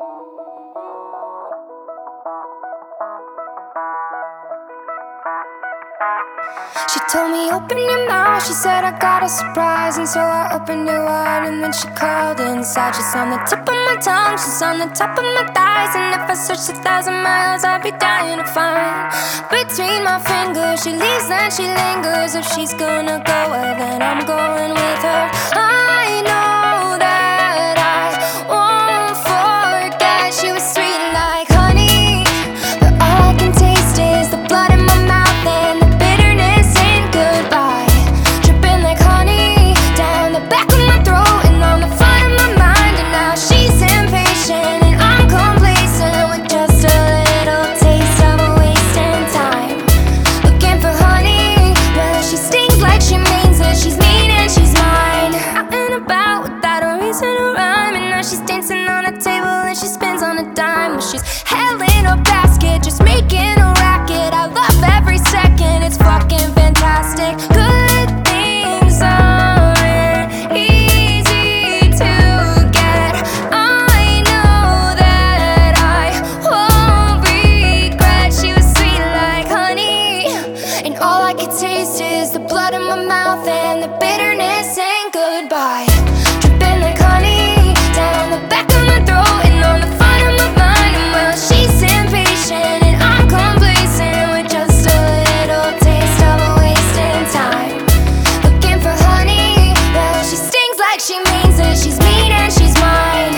She told me, open your mouth, she said I got a surprise. And so I opened it wide and then she crawled inside. She's on the tip of my tongue, she's on the top of my thighs. And if I searched 1,000 miles, I'd be dying to find. Between my fingers, she leaves then she lingers. If she's gonna go, well then I'm going with her. I know that I won't forget. She was sweet like honey, but all I can taste is the blood in my mouth and the bitterness in goodbye. Dripping like honey down the back of my throat and on the front of my mind. And now she's impatient and I'm complacent with just a little taste of wasting time. Looking for honey, but she stings like she means it. She's mean and she's mine. Out and about without a reason to rhyme. And now she's dancing on a table and she spins on a dime. But she's held in a basket, just making a racket. I love every second, it's fucking fantastic. Good things aren't easy to get. I know that I won't regret. She was sweet like honey, and all I could taste is the blood in my mouth and the bitterness saying goodbye. Dripping like honey down the back of my throat and on the front of my mind. And well, she's impatient and I'm complacent with just a little taste of wasting time. Looking for honey, well she stings like she means it. She's mean and she's mine.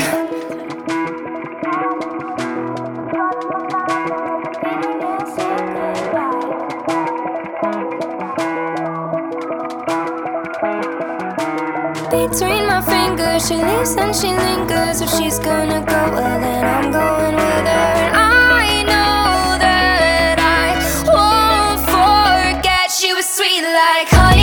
Between my fingers, she leaves and she lingers. If she's gonna go, well then I'm going with her. And I know that I won't forget. She was sweet like honey.